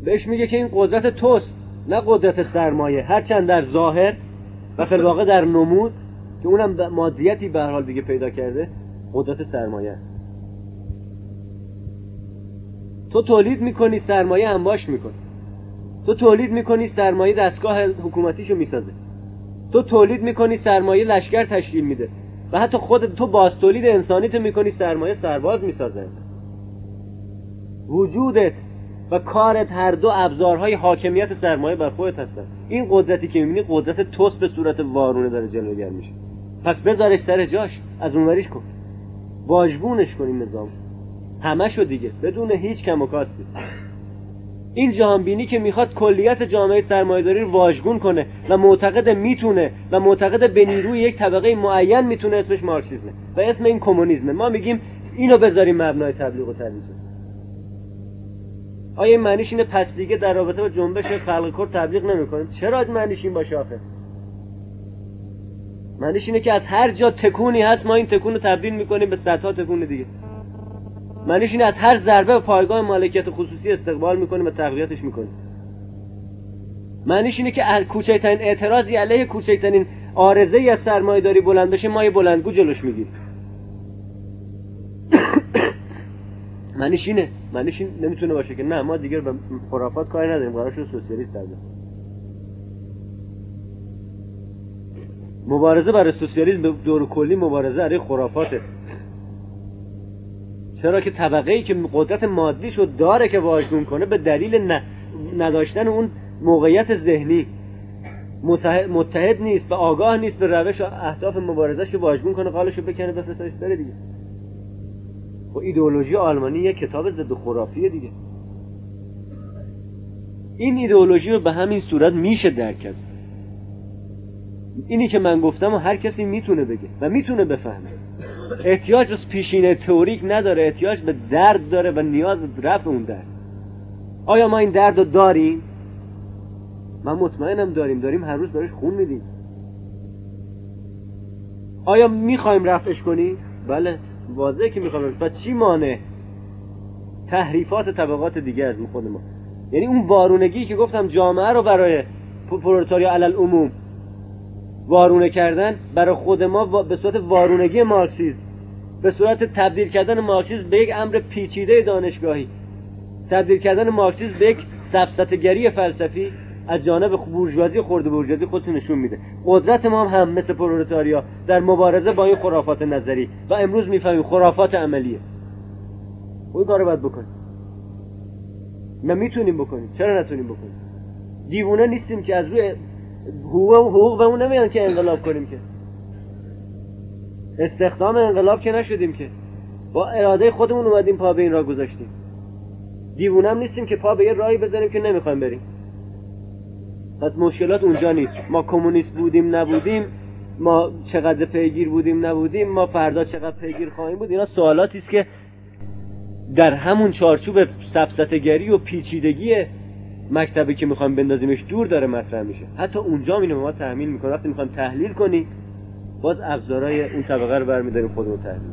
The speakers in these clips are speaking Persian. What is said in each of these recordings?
بهش میگه که این قدرت توست، نه قدرت سرمایه، هرچند در ظاهر و فی الواقع در نمود که اونم مادیتی به هر حال دیگه پیدا کرده، قدرت سرمایه است. تو تولید میکنی، سرمایه انباش میکنه. تو تولید میکنی، سرمایه دستگاه حکومتیشو میسازه. تو تولید میکنی، سرمایه لشکر تشکیل میده. و حتی خود تو باز تولید انسانیت میکنی، سرمایه سرباز میسازه. وجودت و کارت هر دو ابزارهای حاکمیت سرمایه بر خودت هستن. این قدرتی که میبینی قدرت توست به صورت وارونه داره جلوگر میشه. پس بذارش سر جاش، از اونوریش کن، واژگونش کن این نظام همشو دیگه، بدون هیچ کم و کاستی. این جهانبینی که میخواد کلیت جامعه سرمایه‌داری رو واژگون کنه و معتقد میتونه و معتقد به نیروی یک طبقه معین میتونه، اسمش مارکسیسمه و اسم این کمونیسمه. ما میگیم اینو بذاریم مبنای تبلیغ و ترویج. آیا این معنیش اینه پس دیگه در رابطه با جنبش خلق کور تبلیغ نمی‌کنیم؟ چرا معنیش این باشه آخه؟ معنیش اینه که از هر جا تکونی هست ما این تکون رو تبدیل می‌کنیم به صدها تکون دیگه. معنیش اینه از هر ضربه به پایگاه مالکیت خصوصی استقبال می‌کنیم و تقویتش می‌کنیم. معنیش اینه که از کوچکترین اعتراضی علیه کوچکترین عارضه‌ای از سرمایه‌داری بلند بشه ما یه بلندگو جلوش می‌گیریم. معنیش اینه، معنیش این نمیتونه باشه که نه ما دیگه به خرافات کاری نداریم، قرار شد سوسیالیست تبدیل. مبارزه برای سوسیالیسم به دور کلی مبارزه علیه خرافاته. چرا که طبقه‌ای که قدرت مادیشو داره که واژگون کنه به دلیل نداشتن اون موقعیت ذهنی متحد نیست و آگاه نیست به روش و اهداف مبارزه‌اش که واژگون کنه، قالشو بکنه بفرستش بره دیگه. و ایدئولوژی آلمانی یک کتاب ضد خرافیه دیگه. این ایدئولوژی رو به همین صورت میشه درک کرد. اینی که من گفتم و هر کسی میتونه بگه و میتونه بفهمه. احتیاج به پیشینه تئوریک نداره، احتیاج به درد داره و نیاز به رفع اون درد. آیا ما این درد رو داریم؟ من مطمئنم داریم هر روز براش خون میدیم. آیا میخوایم رفعش کنیم؟ بله واضحه که میخوایم. و چی مانع؟ تحریفات طبقات دیگه از خود ما. یعنی اون وارونگی که گفتم جامعه رو برای پرولتاریا علل عموم وارونه کردن، برای خود ما به صورت وارونگی مارکسیسم، به صورت تبدیل کردن مارکسیسم به یک امر پیچیده دانشگاهی، تبدیل کردن مارکسیسم به یک سفسطه‌گری فلسفی از جانب بورژوازی خرد بورژوازی خودش نشون میده. قدرت ما هم مثل پرولتاریا در مبارزه با این خرافات نظری و امروز میفهمیم خرافات عملیه. اون کارو باید بکنیم. ما میتونیم بکنیم، چرا نتونیم بکنیم؟ دیوونه نیستیم که از روی حقوق بهمون نمیان که انقلاب کنیم، که استخدام انقلاب که نشدیم، که با اراده خودمون اومدیم پا به این راه گذاشتیم. دیوونه هم نیستیم که پا به یه راهی بزنیم که نمیخوایم بریم. پس مشکلات اونجا نیست. ما کمونیست بودیم نبودیم، ما چقدر پیگیر بودیم نبودیم، ما فردا چقدر پیگیر خواهیم بود، اینا سوالاتی است که در همون چارچوب سفسطه‌گری و پیچیدگی مکتبی که میخوایم بندازیمش دور داره مطرح میشه. حتی اونجا اینو ما تحمیل میکنه. وقتی میخوایم تحلیل کنیم باز ابزارهای اون طبقه رو برمی‌داریم خودمون تحلیل.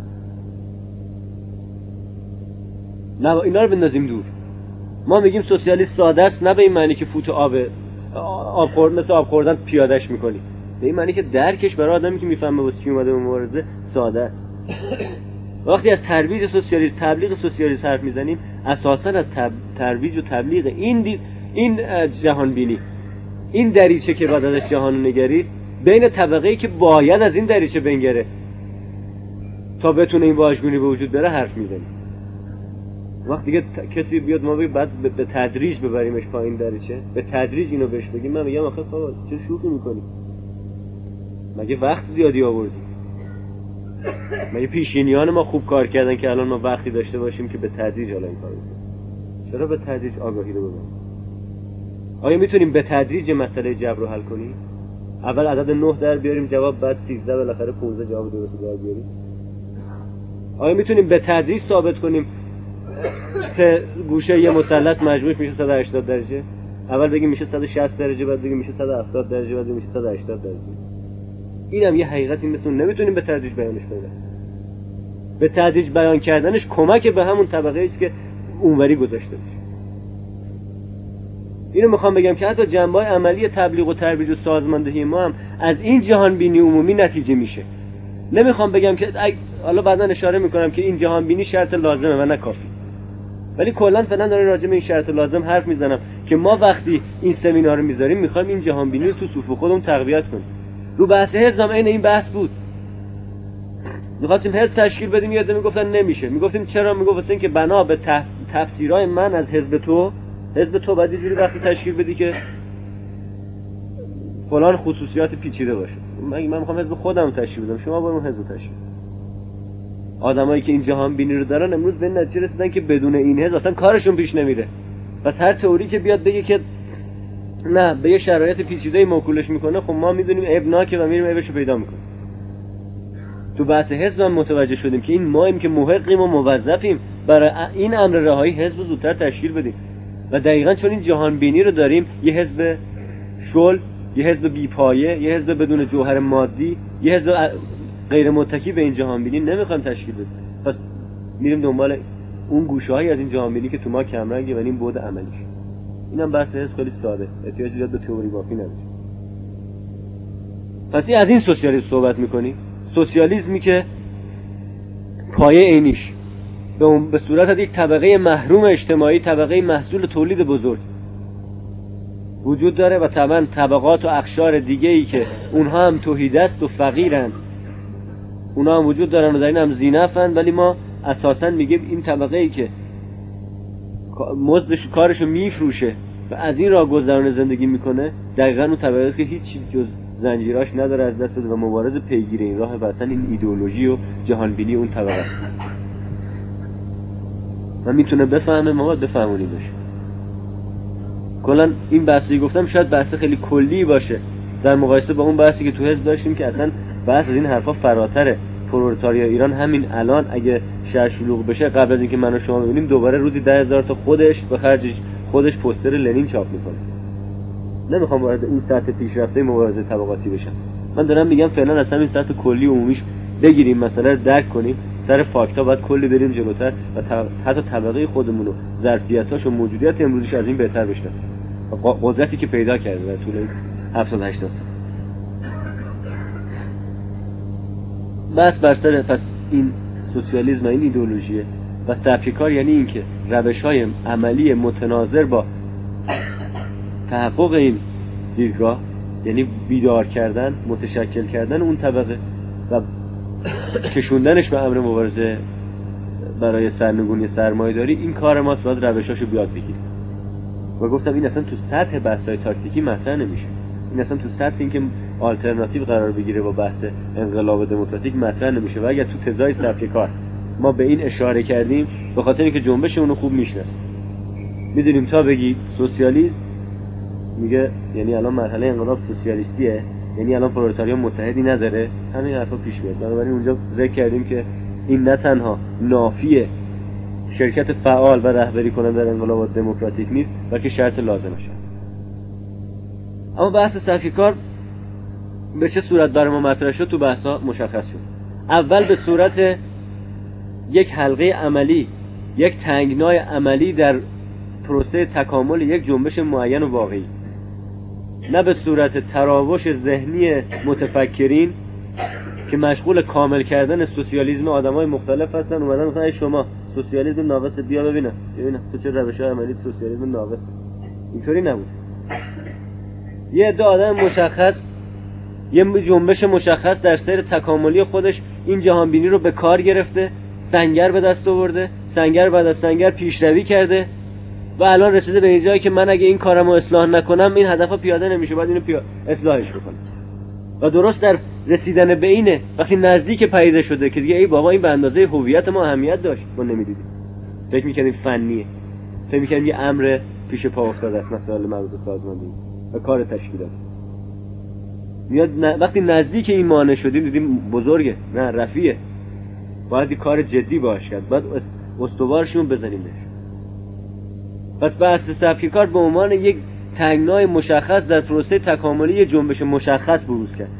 نه اینا رو بندازیم دور. ما میگیم سوسیالیست ساده است، نه به این معنی که فوت آب خورد مثل آب خوردن پیادهش میکنی، به این معنی که درکش برای آدمی که میفهمه واسه چی اومده به مبارزه ساده است. وقتی از ترویج سوسیالیسم، تبلیغ سوسیالیسم حرف میزنیم، اساسا از ترویج و تبلیغ این جهان بینی، این دریچه که بعد ازش جهان نگری است، بین طبقه‌ای که باید از این دریچه بنگره تا بتونه این واژگونی به وجود بره حرف میزنیم. وقتی دیگه کسی بیاد ما بگه بعد به تدریج ببریمش پایین دریچه، به تدریج اینو بهش بگیم، من میگم آخه بابا چه شوخی میکنی؟ مگه وقت زیادی آوردی؟ مگه پیشینیان ما خوب کار کردن که الان ما وقتی داشته باشیم که به تدریج حالا این کارو کنیم؟ چرا به تدریج آگاهی رو ببریم؟ آیا میتونیم به تدریج مسئله جبر رو حل کنیم؟ اول عدد 9 در بیاریم جواب، بعد 13 بالاخره 15 جواب درست در بیاریم؟ آیا میتونیم به تدریج ثابت کنیم سه گوشه یه مثلث مجموعش میشه 180 درجه؟ اول بگیم میشه 160 درجه، بعد بگیم میشه 170 درجه، بعد بگیم میشه 180 درجه. اینم یه حقیقتی مثل اون نمیتونیم به تدریج بیانش کنیم. به تدریج بیان کردنش کمک به همون طبقه است که اونوری گذاشته بشه. اینو میخوام بگم که حتی جنبه‌های عملی تبلیغ و ترویج و سازماندهی ما هم از این جهان بینی عمومی نتیجه میشه. نمیخوام بگم که حالا بعدا اشاره میکنم که این جهان بینی شرط لازمه و نه کافی، ولی کلا فعلا دارم راجع به این شرط لازم حرف میزنم که ما وقتی این سمینار رو میذاریم میخوایم این جهان بینی رو تو صفوف خودمون تقویت کنیم. رو بحث حزب هم این بحث بود، میخواستیم حزب تشکیل بدیم، یاد میگفتن نمیشه. میگفتیم چرا؟ میگفتن که بنا به تفسیرهای من از حزب تو بعد یه جوری وقتی تشکیل بدی که فلان خصوصیات پیچیده باشه. من میخوام حزب خودم تشکیل بدم، شما برون حزب تشکیل. آدمایی که این جهان بینی رو دارن امروز به نتیجه رسیدن که بدون این حزب اصلا کارشون پیش نمیره. پس هر تئوری که بیاد بگه که نه به یه شرایط پیچیده موکولش میکنه، خب ما میدونیم عیبناکه و میریم عیبشو پیدا میکنیم. تو بحث حزب هم متوجه شدیم که این ماییم که محقیم و موظفیم برای این امر رهایی حزب زودتر تشکیل بدیم و دقیقاً چون این جهان بینی رو داریم، یه حزب شل، یه حزب بی‌پایه، یه حزب بدون جوهر مادی، یه حزب غیر متکی به این جهان بینی نمیخوایم تشکیل بدیم. پس میریم دنبال اون گوشه‌هایی از این جهان بینی که تو ما کمرنگه و این بعد عملیش. اینم بحث حزب خیلی ساده، احتیاجی به تئوری بافی نداره. پس از این سوسیالیسم صحبت می‌کنی؟ سوسیالیسمی که پایه عینیش به صورت یک طبقه محروم اجتماعی، طبقه محصول تولید بزرگ وجود داره و طبعا طبقات و اقشار دیگه‌ای که اونها هم توحیدست و فقیرن، اونها هم وجود دارن و در این هم ذی‌نفعن، ولی ما اساساً میگیم این طبقه‌ای که مزدش کارشو میفروشه و از این راه گذران زندگی میکنه، دقیقاً اون طبقه‌ای که هیچ جز زنجیراش نداره از دست بده و مبارز پیگیر این راه و اصلا این ایدئولوژی و جهانبینی اون طبقه است. من میتونه بفهمه، ما باید بفهمونیمش. کلا این بحثی گفتم شاید بحث خیلی کلی باشه در مقایسه با اون بحثی که تو حزب داشتیم که اصلا بحث از این حرفا فراتره. پرولتاریا ایران همین الان اگه شهر شلوغ بشه، قبل از اینکه من و شما ببینیم، دوباره روزی 10,000 تا خودش به خرج خودش پوستر لنین چاپ میکنه. نمیخوام وارد اون سطح پیشرفته مبارزه طبقاتی بشم. من دارم میگم فعلا از همین سطح کلی عمومیش بگیریم، مسئله رو درک کنیم، سر فاکتا باید کلی بریم جلوتر و حتی طبقه خودمون و ظرفیتاش و موجودیت امروزش از این بهتر بشناسیم. قدرتی که پیدا کرده در طول 70-80 سال. بس بر سر پس این سوسیالیسم و این ایدئولوژیه و سبک کار، یعنی این که روش‌های عملی متناظر با تحقق این دیدگاه، یعنی بیدار کردن، متشکل کردن اون طبقه و کشوندنش به امر مبارزه برای سرنگونی سرمایه‌داری، این کار ماست. باید روشاشو بیاد بگیریم. و گفتم این اصلا تو سطح بحث‌های تاکتیکی مطرح نمیشه. این اصلا تو سطح اینکه آلترناتیو قرار بگیره با بحث انقلاب دموکراتیک مطرح نمیشه. و اگر تو تزای سبک کار ما به این اشاره کردیم، به خاطر اینکه جنبش اونو خوب میشناسیم، میدونیم تا بگی سوسیالیسم میگه یعنی الان مرحله انقلاب سوسیالیستیه، یعنی الان پرولتاریا متحدی نداره، همین حرفا پیش میاد. بنابراین اونجا ذکر کردیم که این نه تنها نافی شرکت فعال و رهبری کننده در انقلابات دموکراتیک نیست، بلکه شرط لازمشه. اما بحث سبک کار به چه صورت برای ما مطرح شد تو بحثا مشخص شد. اول به صورت یک حلقه عملی، یک تنگنای عملی در پروسه تکامل یک جنبش معین و واقعی، نه به صورت تراوش ذهنی متفکرین که مشغول کامل کردن سوسیالیسم آدمای مختلف هستن. اومدن مثلا شما سوسیالیسم ناقصه، بیا ببینم تو چه روش‌های عملی سوسیالیسم ناقصه. اینطوری نبود. یه عده آدم مشخص، یه جنبش مشخص در سیر تکاملی خودش این جهانبینی رو به کار گرفته، سنگر به دست آورده، سنگر بعد از سنگر پیشروی کرده و الان رسیده به جایی که من اگه این کارمو اصلاح نکنم این هدفا پیاده نمیشه، باید اینو اصلاحش بکنم. و درست در رسیدن به اینه وقتی نزدیک پیدا شده که دیگه ای بابا این به اندازه هویت ما اهمیت داشت، ما نمیدیدیم، فکر می‌کردیم فنیه، فکر می‌کردیم یه امر پیش پا افتاده است، مسائل مربوط به سازماندهی و کار تشکیلات. میاد وقتی نزدیک این مانع شدیم دیدیم بزرگه، نه رفیعه، باید کار جدی باش کرد، باید استوارشون بزنیم بهش. پس بحث سبک کار به عنوان یک تنگنای مشخص در پروسه تکاملی جنبش مشخص بروز کرد.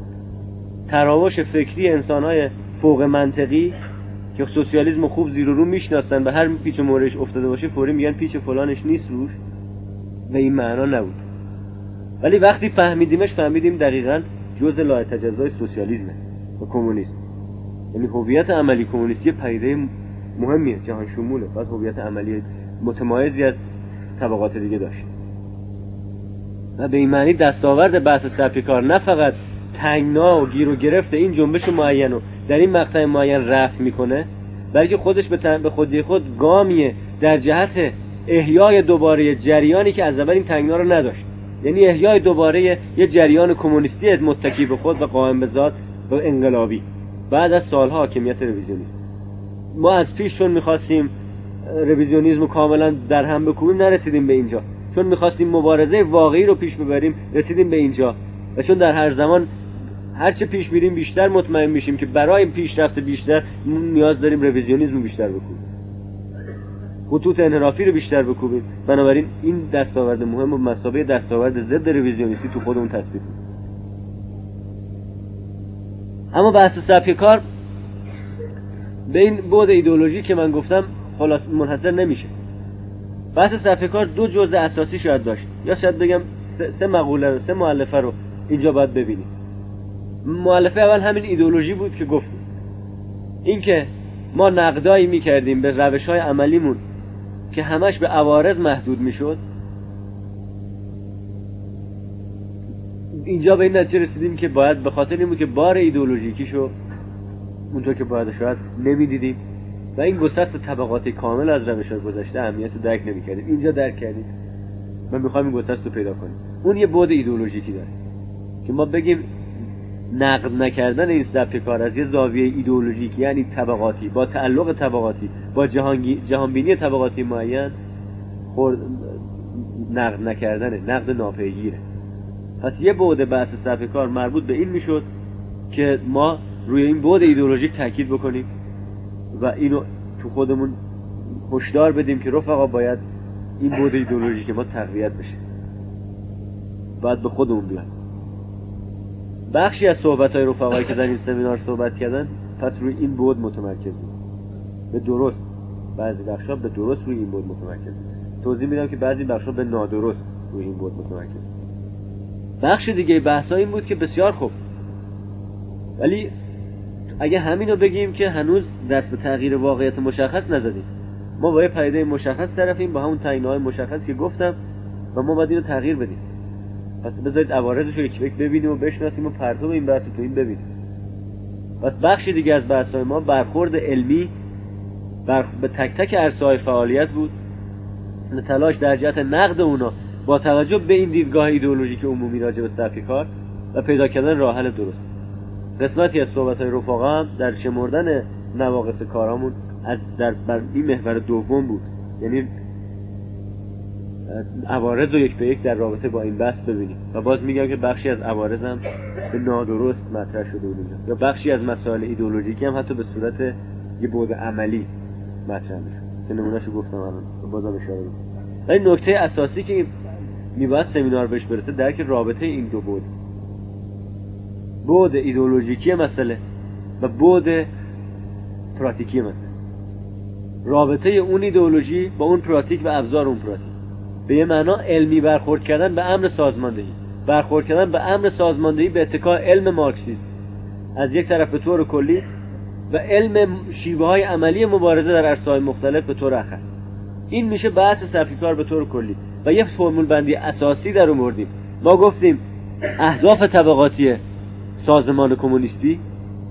تراوش فکری انسان‌های فوق منطقی که سوسیالیسم خوب زیر و رو میشناسن و هر پیچ و موردش افتاده باشه فوری میگن پیچ فلانش نیست روش، و این معنا نبود. ولی وقتی فهمیدیم دقیقاً جزء لایتجزای سوسیالیسمه و کمونیسم. یعنی هویت عملی کمونیستی پدیده مهمیه، جهان شموله، باید هویت عملی متمایزی از طبقات دیگه داشت. و به این معنی دستاورد بحث صفی کار نه فقط تنگنا و گیر و گرفت این جنبش معین رو در این مقطع معین رفع میکنه، بلکه خودش به خودی خود گامیه در جهت احیای دوباره جریانی که از اول این تنگنا رو نداشت. یعنی احیای دوباره یه جریان کمونیستی متکی به خود و قائم به ذات و انقلابی بعد از سالها حاکمیت رویزیونیسم. ما از پیش چون می‌خواستیم رویزیونیسم رو کاملا در هم بکوبیم نرسیدیم به اینجا، چون می‌خواستیم مبارزه واقعی رو پیش ببریم رسیدیم به اینجا، و چون در هر زمان هرچه پیش میریم بیشتر مطمئن میشیم که برای پیشرفت بیشتر نیاز داریم رویزیونیسم رو بیشتر بکوبیم، خطوط انحرافی رو بیشتر بکوبیم. بنابراین این دستاورد مهم و مثابه دستاورد ضد رویزیونیستی تو خودمون تثبیت کنیم. اما بحث سبک کار به این بعد ایدئولوژی که من گفتم خلاص منحصر نمیشه. بحث سبک کار دو جزء اساسی شاید داشت، یا شاید بگم سه مقوله رو، سه مؤلفه رو اینجا باید ببینیم. مؤلفه اول همین ایدئولوژی بود که گفتیم، این که ما نقدایی میکردیم به روش‌های عملیمون که همش به عوارض محدود میشد. اینجا به این نتیجه رسیدیم که باید به خاطر این بود که بار ایدئولوژیکیشو اونطور که باید شاید نمیدیدیم و این گسست طبقاتی کامل از روش‌های گذشته اهمیت رو درک نمی‌کردیم. اینجا درک کردیم. من می‌خوام این گسست رو پیدا کنیم. اون یه بعد ایدئولوژیکی داره که ما بگیم نقد نکردن این سبک کار از یه زاویه ایدئولوژیک، یعنی طبقاتی، با تعلق طبقاتی، با جهانبینی طبقاتی معین نقد نکردنه، نقد ناپیگیره. پس یه بعد بحث سبک کار مربوط به این میشد که ما روی این بعد ایدئولوژیک تاکید بکنیم و اینو تو خودمون هشدار بدیم که رفقا باید این بعد ایدئولوژیک ما تقویت بشه، باید به خودمون بیاد. بخشی از صحبت‌های رفقایی که در این سمینار صحبت کردن پس روی این بعد متمرکز بود، به درست. بعضی بخشا به درست روی این بعد متمرکز بود. توضیح میدم که بعضی بخشا به نادرست روی این بعد متمرکز بود. بخش دیگه بحثا این بود که بسیار خوب، ولی اگه همینو بگیم که هنوز دست به تغییر واقعیت مشخص نزدیم. ما با یه پدیده مشخص طرفیم، با همون تعیین‌های مشخص که گفتم، و ما باید اینو تغییر بدیم. پس بذارید عوارضش رو یک ببینیم و بشناسیم و پرتو این بحث رو تو این ببینیم. پس بخشی دیگه از بحث‌های ما برخورد علمی به تک تک عرصه‌های فعالیت بود، تلاش در جهت نقد اونا با توجه به این دیدگاه ایدئولوژیک عمومی راجع به سبک کار و پیدا کردن راه حل درست. قسمتی از صحبت‌های رفقا هم در شمردن نواقص کارامون بر این محور دوم بود، یعنی عوارض رو یک به یک در رابطه با این بحث ببینیم. و باز میگم که بخشی از عوارض هم به نادرست مطرح شده بود اینجا، یا بخشی از مسائل ایدئولوژیکی هم حتی به صورت یه بعد عملی مطرح میشه که نمونهشو گفتم الان، بازم اشاره میکنم. ولی نکته اساسی که میباید سمینار بهش برسه درک رابطه این دو بعد ایدئولوژیکی مسئله و بعد پراتیکی مسئله، رابطه اون ایدئولوژی با اون پراتیک و ابزار اون پراتیک. به یه معنا علمی برخورد کردن به امر سازماندهی، برخورد کردن به امر سازماندهی به اتکای علم مارکسیسم از یک طرف به طور کلی و علم شیوه‌های عملی مبارزه در عرصه‌های مختلف به طور اخص. این میشه بحث سبک کار به طور کلی و یه فرمول بندی اساسی در آوردیم. ما گفتیم اهداف طبقاتی سازمان کمونیستی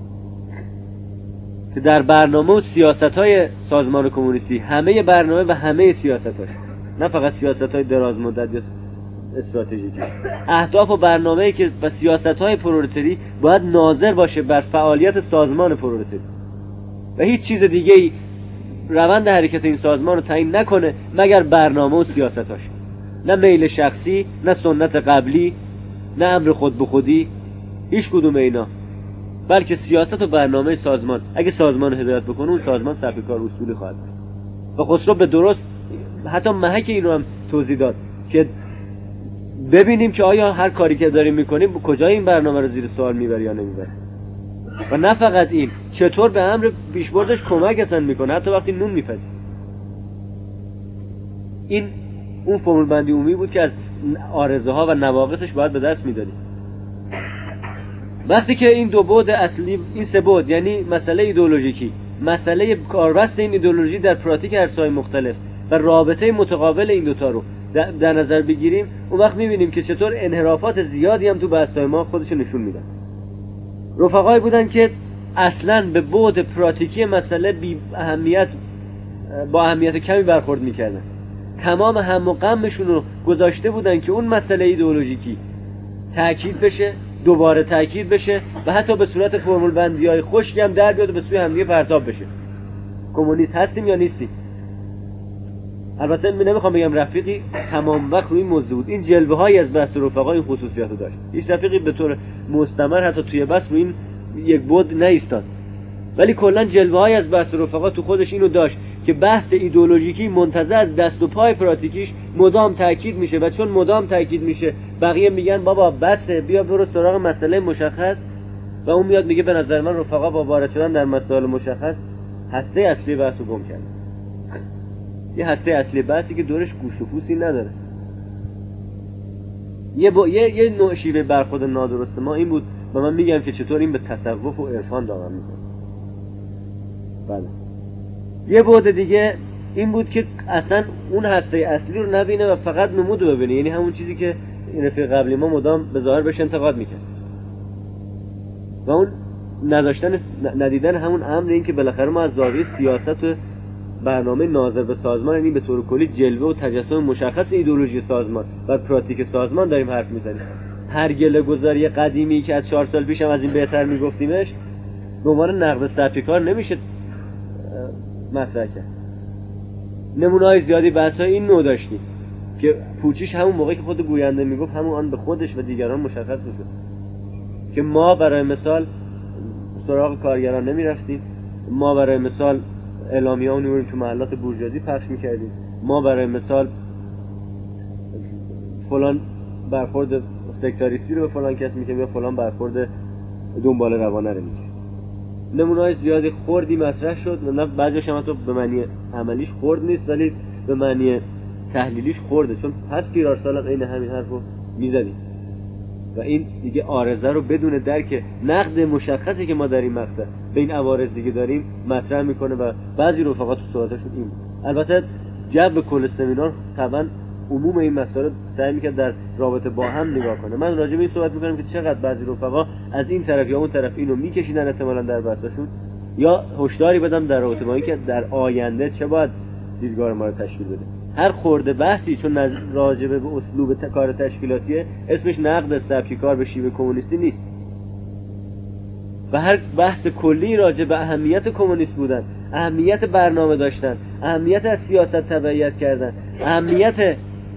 که در برنامه و سیاست‌های سازمان کمونیستی، همه برنامه و همه سیاست‌هاش، نه فقط سیاست‌های دراز مدت یا استراتژیکی، اهداف و برنامه‌ای که و سیاست‌های پرولتاری باید ناظر باشه بر فعالیت سازمان پرولتاری و هیچ چیز دیگه‌ای روند حرکت این سازمان رو تعیین نکنه مگر برنامه و سیاست‌هاش، نه میل شخصی، نه سنت قبلی، نه امر خود به خودی، هیچ کدوم اینا، بلکه سیاست و برنامه سازمان. اگه سازمان هدایت بکنه اون سازمان سبک کار اصولی خواهد بود. و خسرو به درست حتی محک این رو هم توضیح داد که ببینیم که آیا هر کاری که داریم میکنیم کجا این برنامه رو زیر سوال میبره یا نمیبره. و نه فقط این، چطور به امر پیشبردش کمک اصلا میکنه حتی وقتی نون میپزه. این اون فرمول بندی عمومی بود که از عارضه ها و نواقصش باید به دست میدادیم. وقتی که این دو بعد اصلی، این سه بعد، یعنی مسئله ایدئولوژیکی، مسئله کاربست این ایدئولوژی در پراتیک عرصه‌های مختلف و رابطه متقابل این دوتا رو در نظر بگیریم، اون وقت میبینیم که چطور انحرافات زیادی هم تو بحث‌های ما خودش نشون میدن. رفقایی بودن که اصلاً به بعد پراتیکی مسئله با اهمیت کمی برخورد میکردن. تمام هم و غمشون رو گذاشته بودن که اون مسئله ایدئولوژیکی تأکید بشه، دوباره تأکید بشه و حتی به صورت فرمول بندی‌های خشکی هم در بیاد و به سوی همدیگه پرتاب بشه. کمونیست هستیم یا نیستیم؟ البته نمیخوام بگم رفیقی تمام وقت روی این موضوع بود. این جلوه‌هایی از بحث رفقا این خصوصیاتو داشت. هیچ رفیقی به طور مستمر حتی توی بحث روی این یک بعد نایستاد. ولی کلا جلوه‌هایی از بحث رفقا تو خودش اینو داشت که بحث ایدئولوژیکی منتزع از دست و پای پراتیکیش مدام تاکید میشه و چون مدام تاکید میشه بقیه میگن بابا بسه، بیا برو سراغ مسئله مشخص، و اون میاد میگه به نظر من رفقا با وارد شدن در مسائل مشخص هسته اصلی بحثو گم کردن. یه هسته اصلی بحثی که دورش گوش و پوستی نداره. یه نوع شیوه برخورد نادرست ما این بود و من میگم که چطور این به تصوف و عرفان دامن میزنه. بله. یه بعد دیگه این بود که اصلا اون هسته اصلی رو نبینه و فقط نمود رو ببینه، یعنی همون چیزی که این رفیق قبلی ما مدام به ظاهر بهش انتقاد میکرد و اون ندیدن همون امر این که بالاخره ما از زاویه سیاست و برنامه ناظر به سازمان، یعنی به طور کلی جلوه و تجسم مشخص ایدئولوژی سازمان و پراتیک سازمان داریم حرف میزنیم. هر گله گذاری قدیمی که از 4 سال پیش هم از این بهتر میگفتیمش به عنوان نقد سطحی کار نمیشه مطرح کرد. نمونه‌های زیادی بحث‌های این نوع داشتیم که پوچیش همون موقعی که خود گوینده میگفت همون آن به خودش و دیگران مشخص میشد که ما برای مثال سراغ کارگران نمیرفتیم، ما برای مثال اعلامیه‌ها رو تو محلات بورژوازی پخش میکردیم، ما برای مثال فلان برخورد سکتاریستی رو به فلان کس میکنیم یا فلان برخورد دنبال روانه رو میکنیم. نمونه‌های زیادی خوردی مطرح شد و نه بعضیش هم به معنی عملیش خورد نیست ولی به معنی تحلیلیش خورده، چون پس پیرارسال از این همین حرفو میزدیم و این دیگه عارضه رو بدون درک نقد مشخصی که ما در این مقطع به این عوارض دیگه داریم مطرح میکنه و بعضی رفقا تو صحبتاشون این. البته جو کل سمینار طبعا عموم این مسائل سعی میکرد در رابطه با هم نگاه کنه. من راجع به این صحبت میکنم که چقدر بعضی رفقا از این طرف یا اون طرف اینو میکشیدن احتمالاً در بحثشون، یا هشداری بدم در رابطه با این که در آینده چه باید دیدگاه ما رو تشکیل بده. هر خورده بحثی چون راجبه به اسلوب کار تشکیلاتیه اسمش نقد سبکی کار به شیوه کمونیستی نیست و هر بحث کلی راجع به اهمیت کمونیست بودن، اهمیت برنامه داشتن، اهمیت از سیاست تبعیت کردن، اهمیت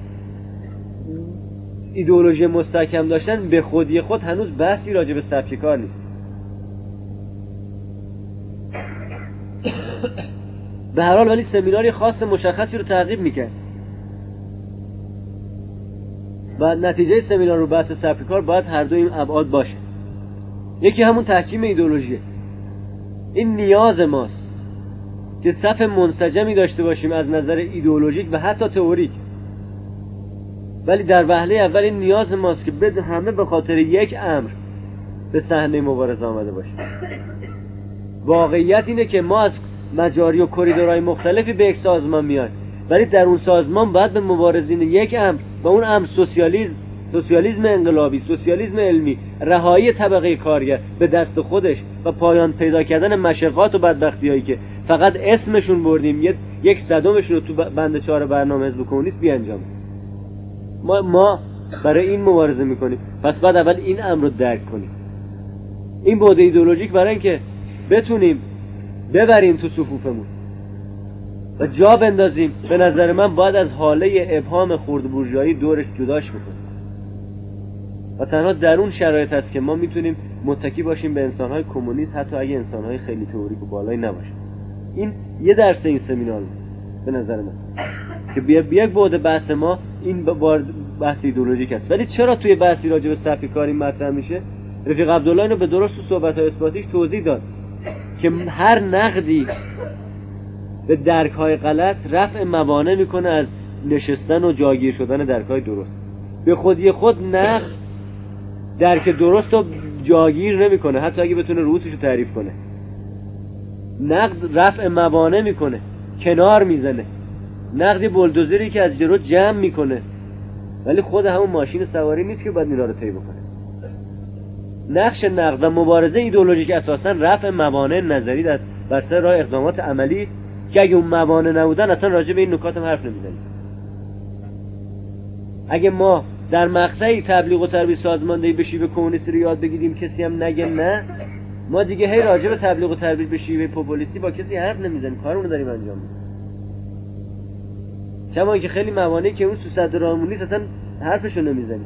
ایدئولوژی مستحکم داشتن به خودی خود هنوز بحثی راجع به سبکی کار نیست. به هر حال ولی سمیناری خاص مشخصی رو تعقیب میکرد و نتیجه سمینار رو بحث سبک کار باید هر دو این ابعاد باشه. یکی همون تحکیم ایدئولوژیه. این نیاز ماست که صف منسجمی داشته باشیم از نظر ایدئولوژیک و حتی تئوریک، ولی در وهله اول این نیاز ماست که همه به خاطر یک امر به صحنه مبارزه آمده باشیم. واقعیت اینه که ما از مجاری و کریدورهای مختلفی به یک سازمان میایم، ولی در اون سازمان باید به مبارزین یک امر و اون امر سوسیالیسم انقلابی، سوسیالیسم علمی، رهایی طبقه کارگر به دست خودش و پایان پیدا کردن مشقات و بدبختی‌هایی که فقط اسمشون بردیم یک صدمشون رو تو بند 4 برنامه حزب کمونیست بیانجامیم. ما برای این مبارزه میکنیم، پس بعد اول این امر رو درک کنیم. این بعد ایدئولوژیک برای اینکه بتونیم ببریم تو صفوفمون و جا بندازیم، به نظر من باید از حاله ابهام خرد بورژوایی دورش جداش بکنیم و تنها در اون شرایط هست که ما میتونیم متکی باشیم به انسانهای کمونیست، حتی اگه انسانهای خیلی تئوریک و بالایی نباشن. این یه درس این سمینار بود به نظر من که یک بعد بحث ما این بحث ایدئولوژیک است. ولی چرا توی بحثی راجع به سبک کاری مطرح میشه؟ رفیق عبدالله اینو به درست تو صحبت‌های اثباتیش توضیح داد که هر نقدی به درک‌های غلط رفع موانع میکنه از نشستن و جاگیر شدن درکای درست. به خودی خود نقد درک درست رو جاگیر نمیکنه، حتی اگه بتونه روسش رو تعریف کنه. نقد رفع موانع میکنه، کنار میزنه. نقد بولدوزری که از جلو جمع میکنه، ولی خود همون ماشین سواری نیست که باید اینا رو طی بکنه. نقش نقد و مبارزه ایدئولوژیک اساسا رفع موانع نظری است بر سر راه اقدامات عملی است که اگه اون موانع نبودن اصلا راجع به این نکات هم حرف نمیزنیم. اگه ما در مقطعی تبلیغ و ترویج سازماندهی به شیوه کمونیستی رو یاد بگیریم کسی هم نگه نه، ما دیگه هی راجع به تبلیغ و ترویج به شیوه پوپولیستی با کسی حرف نمیزنیم، کارمون رو داریم انجام میدیم. کما اینکه خیلی موانعی که اون سوسد رامون نیست اصلا حرفشو نمیزنیم.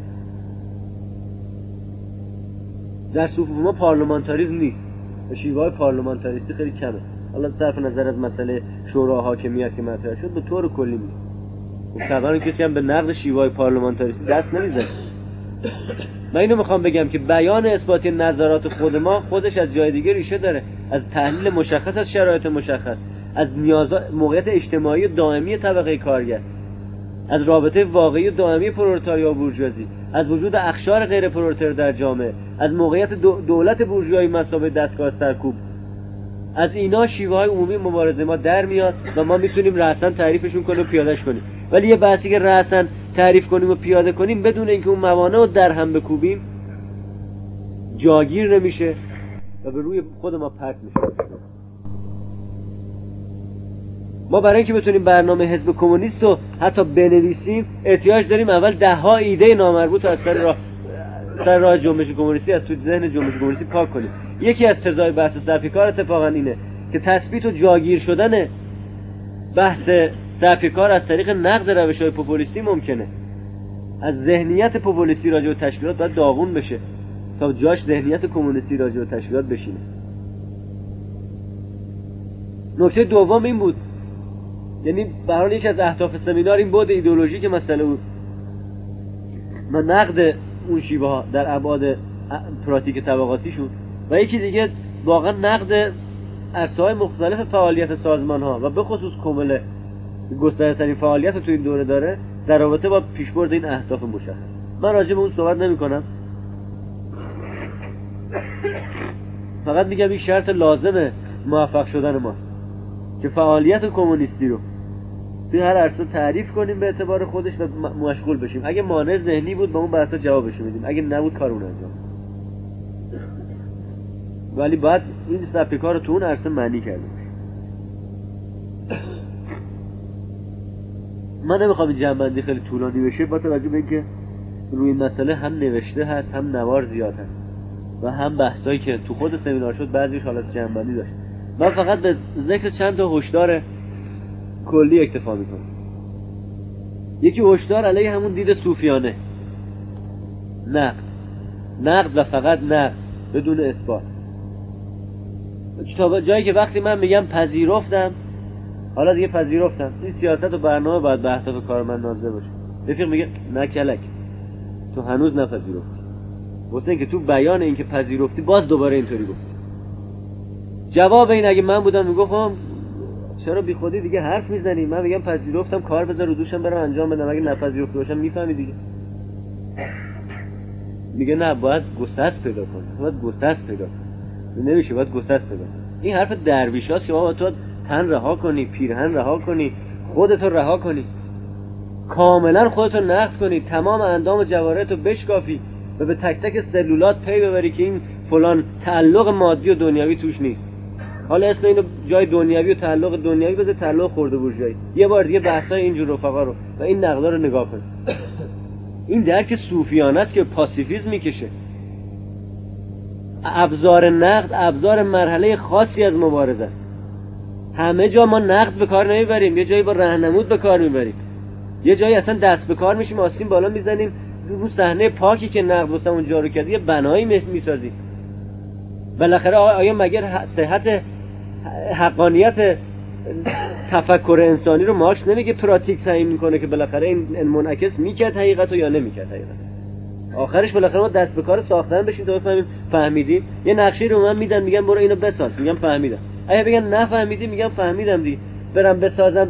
در صفوف ما پارلمانتاریسم نیست، شیوه‌های پارلمانتاریستی خیلی کمه. حالا صرف نظر از مسئله شورا حاکمیت که مطرح شد، به طور کلی نیست. طبعا کسی هم به نقد شیوه‌های پارلمانتاریستی دست نمیزنه. من اینو میخوام بگم که بیان اثباتی نظرات خود ما خودش از جای دیگه ریشه داره، از تحلیل مشخص از شرایط مشخص، از موقعیت اجتماعی دائمی طبقه کارگر، از رابطه واقعی دائمی پرولتاریا و بورژوازی، از وجود اقشار غیر پرولتر در جامعه، از موقعیت دولت بورژوایی مثابه دستگاه سرکوب. از اینا شیوه های عمومی مبارزه ما در میاد و ما میتونیم رأساً تعریفشون کنیم و پیادهش کنیم. ولی یه بحثی که رأساً تعریف کنیم و پیاده کنیم بدون اینکه اون موانع رو در هم بکوبیم جاگیر نمیشه و به روی خود ما پرت میشه. ما برای اینکه بتونیم برنامه حزب کمونیست رو حتی بنویسیم احتیاج داریم اول 10 ایده نامربوط از سر راه جنبش کمونیستی از تو ذهن جنبش کمونیستی پاک کنیم. یکی از تضای بحث صفی کار اتفاقا اینه که تثبیت و جاگیر شدن بحث صفی کار از طریق نقد روش‌های پوپولیستی ممکنه. از ذهنیت پوپولیستی راجع به تشکیلات باید داغون بشه تا جاش ذهنیت کمونیستی راجع به تشکیلات بشینه. نکته دوم این بود، یعنی به هر حال یکی از اهداف سمینار این بود ایدئولوژیک مسئله بود و نقد اون شیوه ها در ابعاد پراتیک طبقاتیشون، و یکی دیگه واقعا نقد عرصه‌های مختلف فعالیت سازمان ها و به خصوص کمل گسترده‌ترین فعالیت تو این دوره داره در رابطه با پیشبرد این اهداف مشخص. من راجع به اون صحبت نمی‌کنم، فقط میگم این شرط لازم موفق شدن ماست که فعالیت کمونیستی رو توی هر عرصه تعریف کنیم به اعتبار خودش و مشغول بشیم. اگه مانع ذهنی بود با اون بحثا جوابش میدیم، اگه نبود کارون انجام. ولی باید این صفحه کار رو تو اون عرصه معنی کرده باشیم. من نمیخوام این جمع‌بندی خیلی طولانی بشه با توجه به اینکه روی این مسئله هم نوشته هست، هم نوار زیاد هست و هم بحثایی که تو خود سمینار شد بعضیش حالت جمع‌بندی داشت. من فقط به ذکر چند تا هشدار کلی اکتفا میکنم. یکی هشدار علیه همون دید صوفیانه، نقد و فقط نقد بدون اثبات. تا جایی که وقتی من میگم پذیرفتم، حالا دیگه پذیرفتم، این سیاست و برنامه باید به اهداف کار من ناظر باشه. رفیق میگه نه کلک، تو هنوز نپذیرفتی. واسه اینکه تو بیان اینکه پذیرفتی باز دوباره اینطوری گفتی. جواب این اگه من بودم میگفتم چرا بی خودی دیگه حرف میزنی؟ من میگم پذیرفتم، کار بذار رو دوشم برم انجام بدم، اگه نپذیرفته باشم میفهمی دیگه. میگه نه، باید گسست پیدا کنی، نمیشه، باید گسست پیدا کنی. این حرف درویشاست که بابا تو تن رها کنی، پیرهن رها کنی، خودتو رها کنی، کاملا خودتو نقد کنی، تمام اندام و جوارحتو بشکافی و به تک تک سلولات پی ببری که این فلان تعلق مادی و دنیوی توش نیست. حالا اسم اینو جای دنیوی و تعلق دنیوی بذار تعلق خورده بورژوایی. یه بار دیگه بحثای اینجور رفقا رو و این نقدا رو نگاه کن. این درک صوفیانه است که پاسیفیسم میکشه. ابزار نقد ابزار مرحله خاصی از مبارزه است. همه جا ما نقد به کار نمیبریم، یه جایی با راهنمود به کار میبریم، یه جایی اصلا دست به کار میشیم، آستین بالا میزنیم رو صحنه پاکی که نقد واسمون جارو کرده یه بنایی میسازیم. بالاخره آیا مگر صحت حقانیت تفکر انسانی رو مارکس نمیگه پراتیک تعیین میکنه که بالاخره این منعکس میکرد حقیقت یا نمیکرد حقیقت؟ آخرش بالاخره ما دست به کار ساختن بشیم تا بفهمیم فهمیدیم. یه نقشه رو من میدن میگن برو اینو بساز، میگم فهمیدم. اگه بگن نفهمیدی میگم فهمیدم دیگه، برم بسازم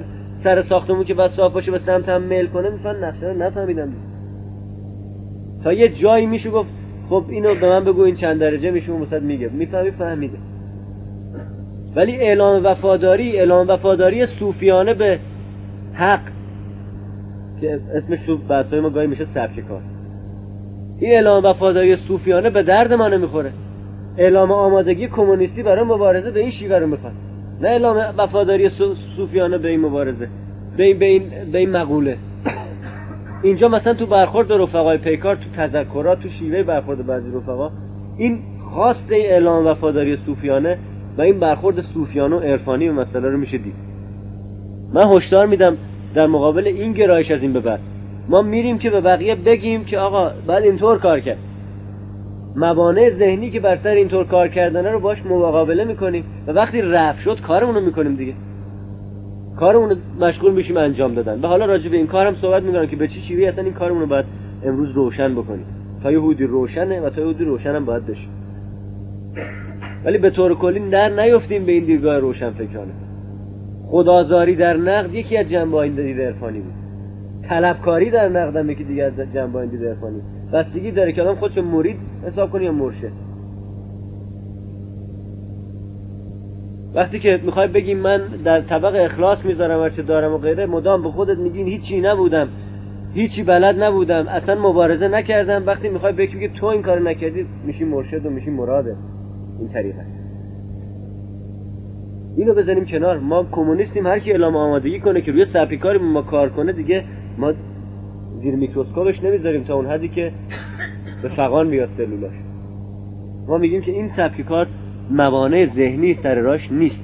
سر ساختمون که بس صاف باشه به سمت هم میل کنه میفهمن نقشه رو نفهمیدن. تا یه جایی میشه گفت خب اینو به من بگو این چند درجه میشه اون وسط میگه فهمیده. ولی اعلام وفاداری صوفیانه به حق که اسمش تو بحثای ما گاهی میشه سبک کار، این اعلام وفاداری صوفیانه به درد ما نمیخوره. اعلام آمادگی کمونیستی برای مبارزه به این شیوه رو میخواد، نه اعلام وفاداری صوفیانه به این مبارزه، به این مقوله. اینجا مثلا تو برخورد رفقای پیکار، تو تذکرات، تو شیوه برخورد بعضی رفقا، این خواست اعلام وفاداری صوفیانه و این برخورد صوفیانه و عرفانی به مسئله رو میشه دید. من هشدار میدم در مقابل این گرایش از این به بعد ما میریم که به بقیه بگیم که آقا بعد اینطور کار کرد، موانع ذهنی که بر سر اینطور کار کردنه رو باش مقابله میکنیم و وقتی رفع شد کارمون رو میکنیم دیگه، کارمون رو مشغول میشیم انجام دادن. و حالا راجع به این کارم صحبت میکنم که به چه شیوهی اصلا این کارمون رو باید امروز روشن بکنیم. تا یه حدودی روشنه و تا یه حدودی روشن هم باید بشه، ولی به طور کلی در نیفتیم به این دیدگاه روشن فکرانه. خدازاری در نقد یکی از جنبه‌های دید عرفانی بود، طلبکاری در نقد هم یکی دیگه از جنبه‌های دید عرفانی. بستگی داره که آدم خودشو مرید حساب کنه یا مرشد. وقتی که میخوای بگی من در طبق اخلاص میذارم هرچه دارم و غیره، مدام به خودت میگین هیچی نبودم، هیچی بلد نبودم، اصلا مبارزه نکردم. وقتی میخوای بگی تو این کارو نکردی، میشی مرشد و میشی مراده. این طریقه اینو بزنیم کنار. ما کمونیستیم، هر کی اعلام آمادگی کنه که روی سبک کاری ما کار کنه دیگه ما زیر میکروسکوپش نمیذاریم تا اون حدی که به فغان بیاد سلولاش. ما میگیم که این سبک کار موانع ذهنی سر راش نیست.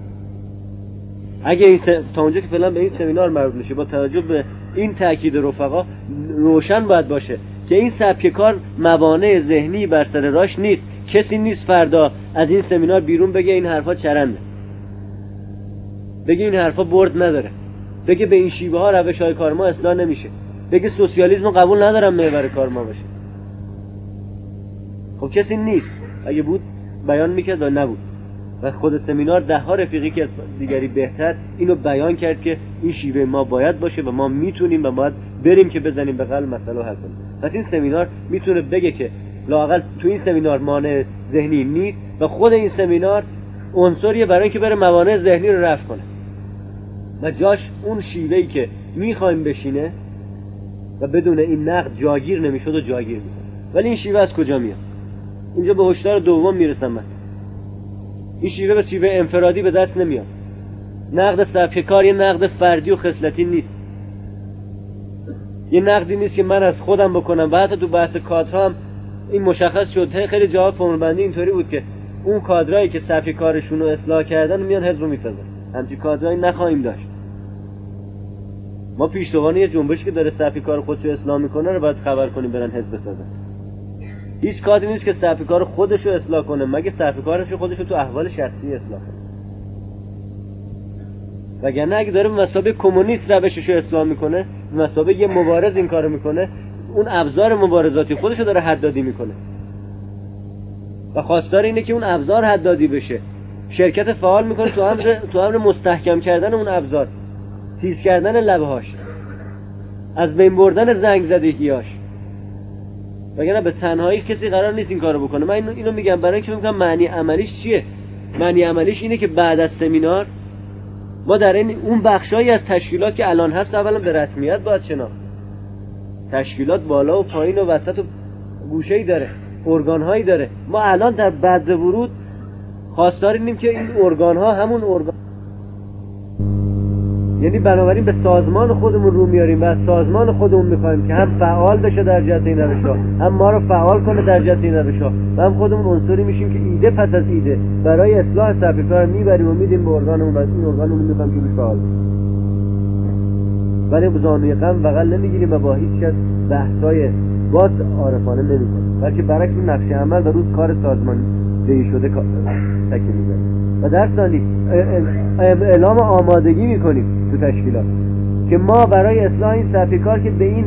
اگه این تا اونجا که فعلا به این سمینار مربوط میشه، با توجه به این تاکید رفقا روشن باید باشه که این سبک کار موانع ذهنی بر سر راش نیست. کسی نیست فردا از این سمینار بیرون بگه این حرفا چرنده، بگه این حرفا برد نداره، بگه به این شیوه ها روش های کار ما اصلاح نمیشه، بگه سوسیالیسم رو قبول ندارم محور کار ما باشه. خب کسی نیست. اگه بود بیان میکرد و نبود. و خود سمینار ده ها رفیقی که از دیگری بهتر اینو بیان کرد که این شیوه ما باید باشه و ما میتونیم و باید بریم که بزنیم به قلب مسئله حل کنیم. پس این سمینار میتونه بگه که لااقل تو این سمینار مانع ذهنی نیست و خود این سمینار عنصریه برای اینکه بره موانع ذهنی رو رفع کنه و جاش اون شیوهی که میخوایم بشینه و بدون این نقد جاگیر نمیشد و جاگیر میکنه. ولی این شیوه از کجا میاد؟ اینجا به هشدار دوم میرسم من. این شیوه به شیوه انفرادی به دست نمیاد. نقد سبک کار یه نقد فردی و خصلتی نیست، یه نقدی نیست که من از خودم بکنم. و حتی تو بحث کادرها هم این مشخص شد. خیلی جواب فرمولبندی اینطوری بود که اون کادرایی که سبک کارشون رو اصلاح کردن میان حزب رو میسازن. همچین کادرایی نخواهیم داشت. ما پیشروان یه جنبشی که داره سبک کار خودش رو اصلاح میکنه رو باید خبر کنیم برن حزب بسازن. هیچ کادری نیست که سبک کار خودش رو اصلاح کنه مگه سبک کارش خودش رو تو احوال شخصی اصلاح کنه. وگرنه اگه داره به مثابه کمونیست روشش رو اصلاح میکنه، به مثابه یه مبارز این کارو میکنه، اون ابزار مبارزاتی خودش رو داره حدادی میکنه و خواستار اینه که اون ابزار حدادی بشه. شرکت فعال میکنه تو امر مستحکم کردن اون ابزار، تیز کردن لبهاش، از بین بردن زنگ زدگیاش. وگرنه به تنهایی کسی قرار نیست این کارو بکنه. من اینو میگم برای اینکه میگم معنی عملیش چیه. معنی عملیش اینه که بعد از سمینار ما در این اون بخشایی از تشکیلات که الان هست اولا به رسمیت باید شناخت. تشکیلات بالا و پایین و وسط و گوشه‌ای داره، ارگان‌هایی داره. ما الان در بعد ورود خواستار اینیم که این ارگان‌ها همون ارگان، یعنی بنابراین به سازمان خودمون رو میاریم و از سازمان خودمون میخوایم که هم فعال بشه در جهت این روش‌ها، هم ما رو فعال کنه در جهت این روش‌ها و هم خودمون عنصری میشیم که ایده پس از ایده برای اصلاح سبک کار میبریم و میدیم به ارگانمون و این ارگانمون میخوایم که فعال بشه. ولی زانوی غم بغل نمیگیریم و با هیچ کس بحث‌های باز عارفانه نمی‌کنیم، بلکه برعکس اون نقشه عمل و روز کار سازمان دهی شده تکیه می‌زنیم. و در ثانی اعلام آمادگی میکنیم تو تشکیلات که ما برای اصلاح این سبک کار که به این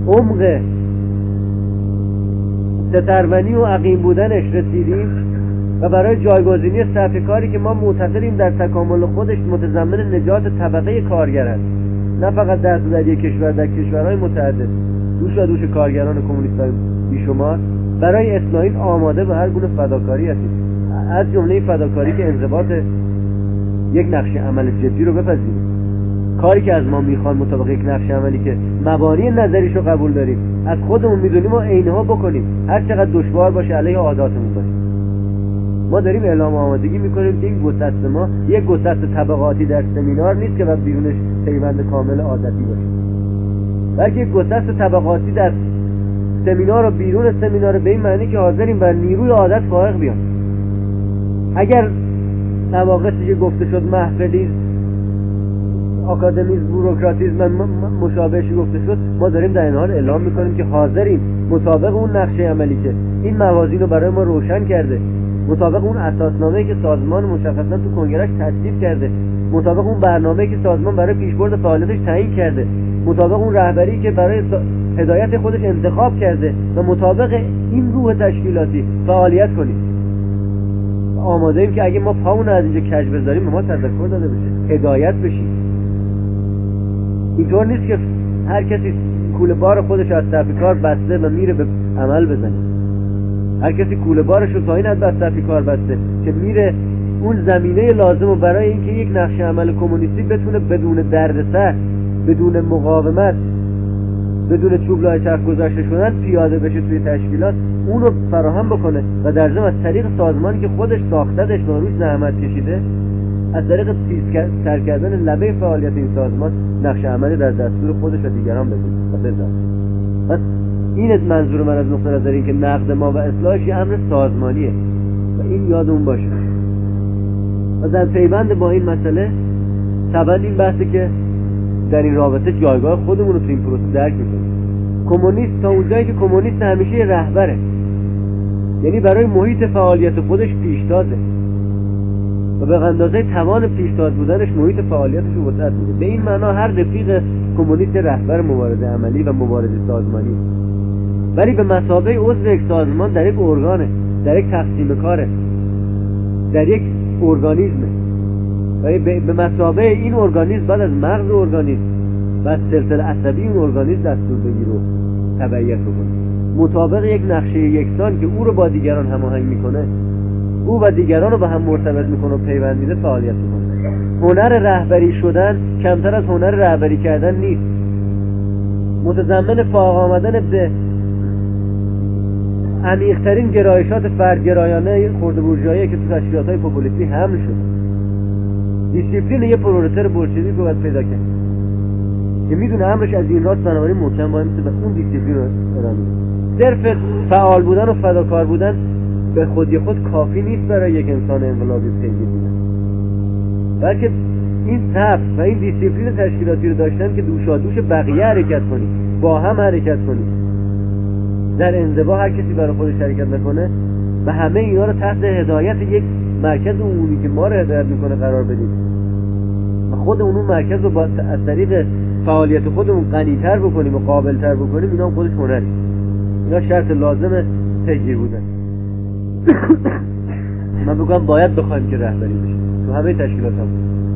عمق سترونی و عقیم بودنش رسیدیم و برای جایگزینی سطح کاری که ما معتقدیم در تکامل خودش متضمن نجات طبقه کارگر است، نه فقط در یک کشور، در کشورهای متعدد دوش کارگران کمونیست‌های بیشمار، برای اصلاح این آماده به هر گونه فداکاری هستیم، از جمله فداکاری که انضباط یک نقش عمل جدی رو بپذیریم، کاری که از ما میخوان مطابق یک نقش عملی که مبانی نظریش رو قبول داریم، از خودمون میدونیم و عینها بکنیم، هر چقدر دشوار باشه، علیه عاداتمون باشه. ما داریم اعلام آمادگی میکنیم که این گسست ما یک گسست طبقاتی در سمینار نیست که بعد بیرونش پیوند کامل عادتی باشه، بلکه یک گسست طبقاتی در سمینار و بیرون سمینار، به این معنی که حاضریم بر نیروی عادت فائق بیان. اگر نواقصی که گفته شد محفلیز، آکادمیز، بوروکراتیزم مشابهشی گفته شد، ما داریم در این حال اعلام میکنیم که حاضریم مطابق اون نقشه عملی که این موازین رو برای ما روشن کرده، مطابق اون اساسنامه‌ای که سازمان مشخصا تو کنگرهش تصویب کرده، مطابق اون برنامه‌ای که سازمان برای پیشبرد فعالیتش تعیین کرده، مطابق اون رهبری که برای هدایت خودش انتخاب کرده و مطابق این روح تشکیلاتی فعالیت کنیم. آماده ایم که اگه ما پامون از اینجا کج بذاریم به ما تذکر داده بشه، هدایت بشیم. اینطور نیست که هر کسی کوله بار خودش از صف کار بسته و میره به عمل بزنه. هر کسی کوله بارش رو تا این حد از صف کار بسته که میره اون زمینه لازم و برای اینکه یک نقش عمل کمونیستی بتونه بدون دردسر، بدون مقاومت، بدون چوب لای چرخ گذاشته شدن پیاده بشه توی تشکیلات، اون رو فراهم بکنه و در ضمن از طریق سازمانی که خودش ساختدش و روش زحمت کشیده، از طریق تیزتر کردن لبه فعالیت این سازمان نقش عملی در دستور خودش و دیگران بگیره و بذاره. پس این منظور من از نقطه نظر این که نقد ما و اصلاحش یه امر سازمانیه و این یادمون باشه. و در پیوند با این مسئله طبعا این بحثه که در این رابطه جایگاه خودمون رو تو این پروسه درک میکنیم. کمونیست تا اونجایی که کمونیست همیشه یه رهبره، یعنی برای محیط فعالیت خودش پیشتازه و به اندازه توان پیشتاز بودنش محیط فعالیتش رو وسعت میده. به این معنا هر رفیق کمونیست رهبر مبارزه عملی و مبارزه سازمانی، ولی به مثابه عضو یک سازمان در یک ارگانه، در یک تقسیم کاره، در یک ارگانیزمه و به مثابه این ارگانیزم بعد از مغز ارگانیزم و از سلسله عصبی اون ارگانیزم دستور بگیر و تبعیت بکنه مطابق یک نقشه یکسان که او رو با دیگران هماهنگ میکنه، او و دیگران رو به هم مرتبط میکنه و پیوند میده فعالیت میکنه. هنر رهبری شدن کمتر از هنر رهبری کردن نیست. متضمن فائق آمدن به عمیق‌ترین گرایشات فردگرایانه خرده بورژوایی که تو تشکیلات‌های پوپولیستی حمل شده. دیسیپلین یه پرولتر بولشویک رو باید پیدا کرد که میدونه امرش از این راست، بنابراین محکم باید مثل به اون دیسیپلین رو ادامه بده. صرف فعال بودن و فداکار بودن به خودی خود کافی نیست برای یک انسان انقلابی پیگیر بودن، بلکه این صف و این دیسیپلین تشکیلاتی رو داشتن که دوشادوش بقیه حرکت کنی، با هم حرکت کنی، در انزوا هر کسی برای خودش حرکت نکنه و همه اینا رو تحت هدایت یک مرکز عمومی که ما رو هدایت میکنه قرار بدیم و خود اون مرکز رو از طریق فعالیت خودمون غنی‌تر بکنیم و قابل‌تر بکنیم. اینا هم خودش هنری، اینا شرط لازم پیگیر بودن. من بگم باید بخوایم که رهبری بشه تو همه تشکیلات هم.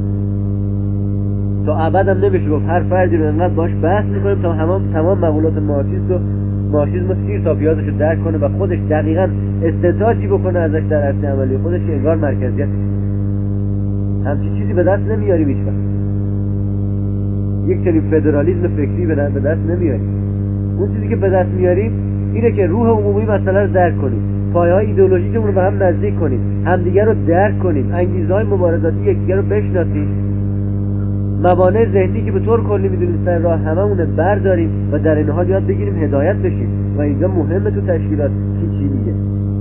تا ابد هم نمیشه گفت هر فردی رو انقدر باش بحث میکنیم تا تمام مقولات مارکسیسم رو سیر تا پیازش رو درک کنه و خودش دقیقاً استنتاجی بکنه ازش در عرصه عملی خودش که انگار مرکزیتش. همچین چیزی به دست نمیاریم هیچ وقت. یک چنین فدرالیسم فکری به دست نمیاریم. اون چیزی که به دست میاریم اینه که روح عمومی مسئله رو درک کنیم، پایه‌های ایدئولوژیکمون رو به هم نزدیک کنیم، همدیگر رو درک کنیم، انگیزه‌های مبارزاتی یکدیگر رو بشناسیم، موانع ذهنی که به طور کلی میدونیم سر راه هممونه برداریم و در این حال یاد بگیریم هدایت بشیم. و اینجا مهمه تو تشکیلات کی چی میگه.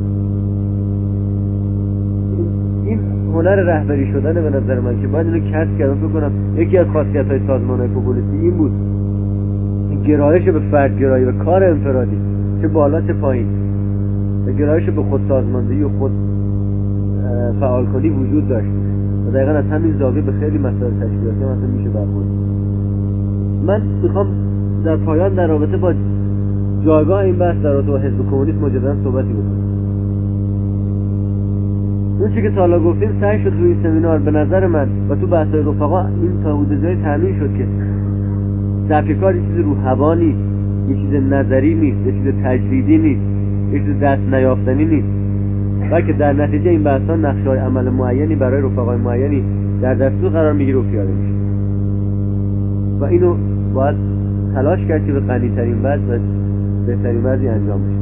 این هنر رهبری شدن به نظر من که باید اینو کسب کردم. فکر کنم یکی از خاصیت‌های سازمان‌های پوپولیستی این بود، این گرایش به فردگرایی و کار انفرادی، چه بالا چه پایین، و گرایش به خود سازماندهی و خود فعال کنی وجود داشت و دقیقا از همین زاویه به خیلی مسائل تشکیلاتی مثلا میشه برخورد. من میخوام در پایان در رابطه با جایگاه این بحث در رابطه با حزب کمونیست مجددا صحبتی بکنم. اون چی که تا حالا گفتیم سعی شد روی سمینار به نظر من و تو بحث‌های رفقا این تا حدود جای تامین شد که سبک کار یه چیز رو هوا نیست، یه چیز نظری نیست، یه چیز تجریدی نیست، یه چیز دست نیافتنی نیست، بلکه در نتیجه این بحث‌ها نقشه‌های عمل معینی برای رفقای معینی در دستور قرار میگیره و پیاده میشه و اینو باید تلاش کرد که به غنی‌ترین وجه و بهترین وجهی انجام بشه.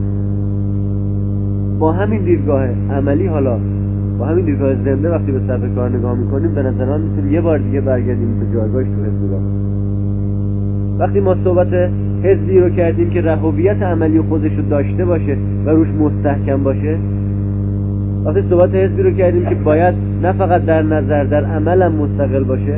با همین دیدگاه عملی، حالا با همین دیدگاه زنده وقتی به سبک کار نگاه میکنیم به نظر من میتونیم یه بار دیگه برگردیم به جایگاهش تو حزب. وقتی ما صحبت حزبی رو کردیم که هویت عملی خودش رو داشته باشه و روش مستحکم باشه، وقتی صحبت حزبی رو کردیم که باید نه فقط در نظر در عمل هم مستقل باشه،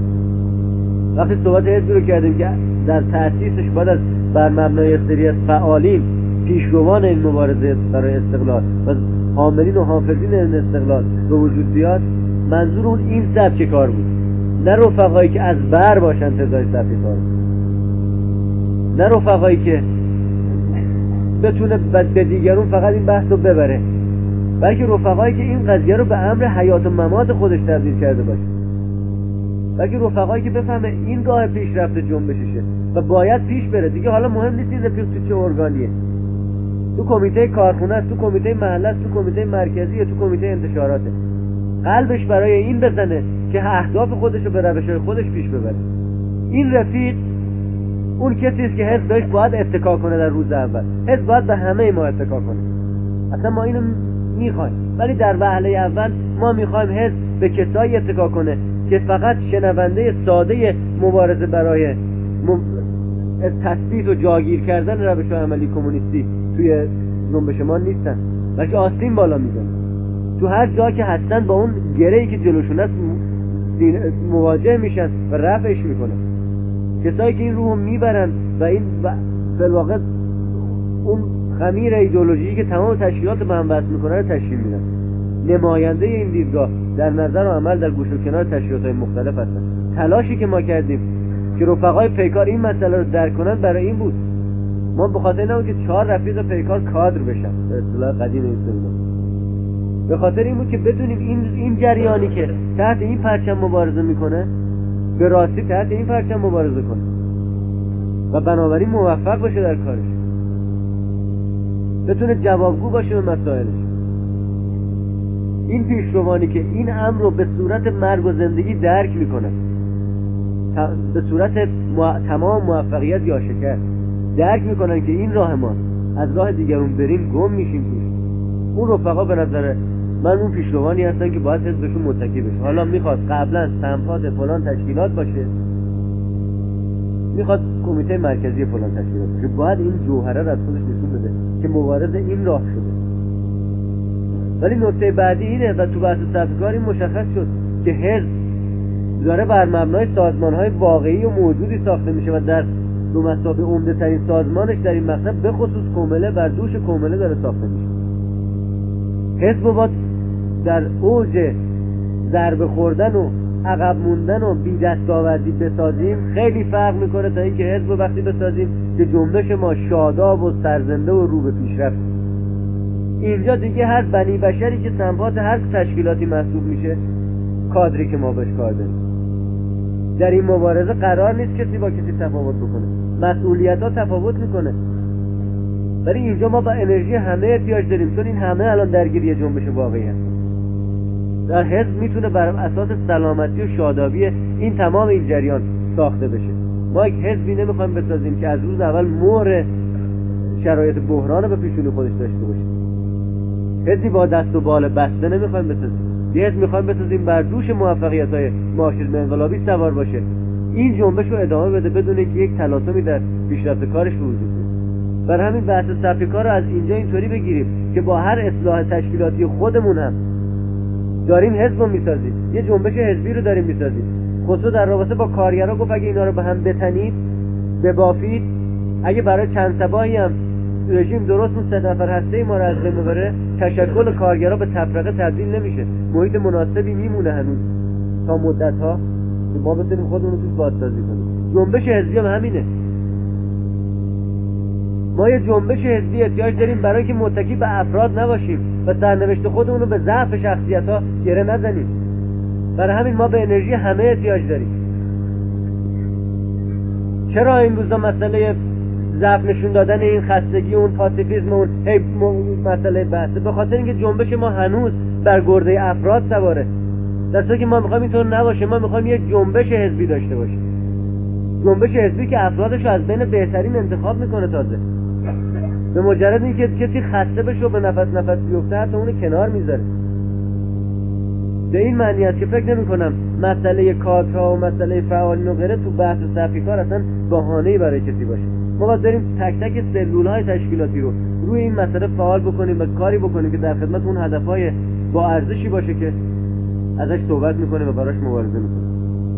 وقتی صحبت حزبی رو کردیم که در تأسیسش باید از بر مبنای سری از فعالین پیشروان این مبارزه برای استقلال و حاملین و حافظین این استقلال به وجود بیاد، منظور اون این سبک کار بود، نه رفقایی که از بر باشن تزای سبک کار، نه رفقایی که بتونه به دیگرون فقط این بحث رو ببره، بلکه رفقایی که این قضیه رو به امر حیات و ممات خودش تبدیل کرده باشه، بلکه رفقایی که بفهمه این راه پیشرفت جنبششه و باید پیش بره دیگه. حالا مهم نیست این رفیق تو چه ارگانیه، تو کمیته کارخونه است، تو کمیته محله است، تو کمیته مرکزی یا تو کمیته انتشاراته، قلبش برای این بزنه که اهداف خودش رو به روش‌های خودش پیش ببره. این رفیق اون کسی است که حزب بهش باید اتکا کنه در روز اول. حزب باید به همه ما اتکا کنه، اصلا ما اینو میخوایم، ولی در وهله اول ما میخوایم حزب به کسایی اتکا کنه که فقط شنونده ساده مبارزه برای از تثبیت و جاگیر کردن روش‌های عملی کمونیستی توی جنبش ما نیستن، بلکه آستین بالا میزنن، تو هر جا که هستن با اون گره‌ای که جلوشون است مواجه میشن و رفعش میکنن. کسایی که این روحو میبرن و این فی الواقع اون خمیر ایدئولوژی که تمام تشکیلات به هم وصل میکنه رو تشکیل میدن، نماینده این دیدگاه در نظر و عمل در گوش و کنار تشکیلات‌های مختلف هستن. تلاشی که ما کردیم که رفقای پیکار این مسئله رو درک کنن برای این بود، ما به خاطر اینه که 4 رفیق پیکار کادر بشن به اصطلاح قدیم این سمینار، به خاطر این بود که بدونیم این جریانی که تحت این پرچم مبارزه میکنه به راستی تحت این پرچم مبارزه کنه و بنابراین موفق باشه در کارش، بتونه جوابگو باشه به مسائلش. این پیشروانی که این امر رو به صورت مرگ و زندگی درک میکنه، به صورت تمام موفقیت یا شکست درک میکنن که این راه ماست، از راه دیگرون بریم گم میشیم توش، اون رفقا به نظر من اون پیشروانی هستن که باید حزبشون متکی بشه. حالا میخواد قبلا سمپات فلان تشکیلات باشه، میخواد کمیته مرکزی فلان تشکیلات باشه، باید این جوهره رو از خودش نشون بده که مبارزه این راه شده. ولی نکته بعدی اینه و تو بحث سبکار این مشخص شد که حزب داره بر مبنای سازمان‌های واقعی و موجودی ساخته میشه و در دو مسابقه عمده ترین سازمانش در این مقصد به خصوص کومله بر دوش کومله داره ساخته میشه. حزب باید در اوج ضربه خوردن و عقب موندن و بی دستاوردی بسازیم خیلی فرق میکنه تا اینکه حزب وقتی بسازیم که جنبش ما شاداب و سرزنده و رو به پیشرفت. اینجا دیگه هر بنی بشری که سمپات هر تشکیلاتی محسوب میشه کادری که ما بهش کار داریم. در این مبارزه قرار نیست کسی با کسی تفاوت بکنه، مسئولیت ها تفاوت میکنه، ولی اینجا ما با انرژی همه احتیاج داریم، چون این همه الان درگیری جنبش واقعی هست. در حزب میتونه بر اساس سلامتی و شادابی این تمام این جریان ساخته بشه. ما یک حزبی نمیخوایم بسازیم که از روز اول مهر شرایط بحران به پیشونی خودش داشته باشه. حزبی با دست و بال بسته نمیخوایم بسازیم. یه حزب میخوایم بسازیم بر دوش موفقیت‌های مارکسیسم انقلابی سوار باشه، این جنبش رو ادامه بده بدون که یک تلاطمی در پیشرفت کارش به وجود بیاد. بر همین بحث سبک کار رو از اینجا اینطوری بگیریم که با هر اصلاح تشکیلاتی خودمون هم داریم حزب رو میسازیم، یه جنبش حزبی رو داریم میسازیم. خسرو در رابطه با کارگرا گفت اگه اینا رو به هم بتنید ببافید، اگه برای چند صباحی هم رژیم درست اون 3 نفر هسته ما رو از بین ببره، تشکل کارگرا به تفرقه تبدیل نمیشه، محیط مناسبی میمونه هنوز تا مدت‌ها که ما بتونیم خودمون رو توش بازسازی کنیم. جنبش حزبی هم همینه. ما یه جنبش حزبی احتیاج داریم برای که متکی به افراد نباشیم و سرنوشت خودمون رو به ضعف شخصیت‌ها گره نزنیم. برای همین ما به انرژی همه احتیاج داریم. چرا این روزا مسئله ضعف نشون دادن این خستگی اون پاسیفیسم اون مسئله بحثه؟ به خاطر اینکه جنبش ما هنوز بر گرده افراد سواره، در صورتی که ما میخوایم اینطور نباشه. ما میخوایم یک جنبش حزبی داشته باشیم، جنبش حزبی که افرادش رو از بین بهترین انتخاب میکنه. تازه به مجرد اینکه کسی خسته بشه و به نفس بیفته حتی اونو کنار میذاره. به این معنی است که فکر نمی کنم مسئله کادرها و مسئله فعالین و غیره تو بحث صفی کار اصلا بهانه‌ای برای کسی باشه. ما باید بریم تک تک سلول‌های تشکیلاتی رو روی این مسئله فعال بکنیم و کاری بکنیم که در خدمت اون هدفهای با ارزشی باشه که ازش صحبت میکنیم و براش مبارزه میکنیم.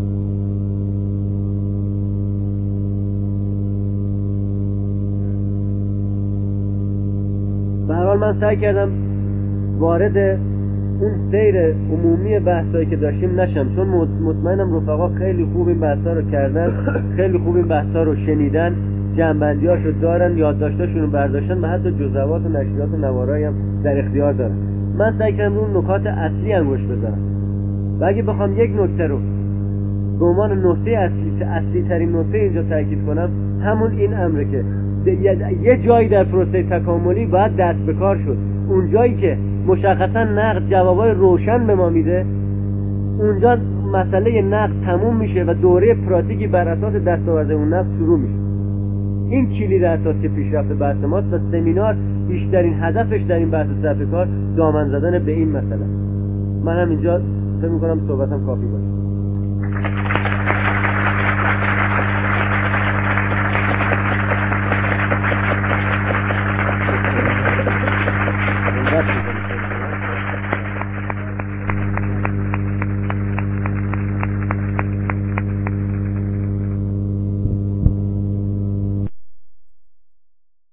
به هر حال من سعی کردم وارد اون سیر عمومی بحثایی که داشتیم نشم، چون مطمئنم رفقا خیلی خوب این بحثا رو کردن، خیلی خوب این بحثا رو شنیدن، جنبندیاشو دارن، یادداشتاشون رو برداشتن و حتی جزوات و نشریات و نوارایی هم در اختیار دارن. من سعی کردم اون نکات اصلی انگشت بزنم و اگه بخوام یک نکته رو به عنوان نکته اصلی ترین نکته اینجا تاکید کنم، همون این امره که یه جایی در پروسه تکاملی باید دست به کار شد. اون جایی که مشخصا نقد جوابای روشن به ما میده، اونجا مسئله نقد تموم میشه و دوره پراتیکی بر اساس دستاورد اون نقد شروع میشه. این کلید اساسی پیشرفت بحث ماست و سمینار بیشترین هدفش در این بحث صفحه کار دامن زدن به این مسئله است. من هم اینجا فکر می‌کنم صحبتم کافی باشه.